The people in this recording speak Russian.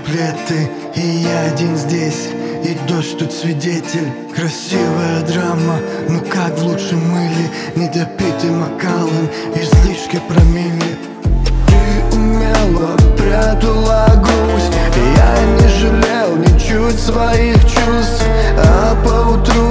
куплеты, и я один здесь, и дождь тут свидетель. Красивая драма, ну как в лучшем мыле, недопитый Макаллан, излишки промилле. Ты умело прятала грусть, я не жалел ничуть своих чувств, а поутру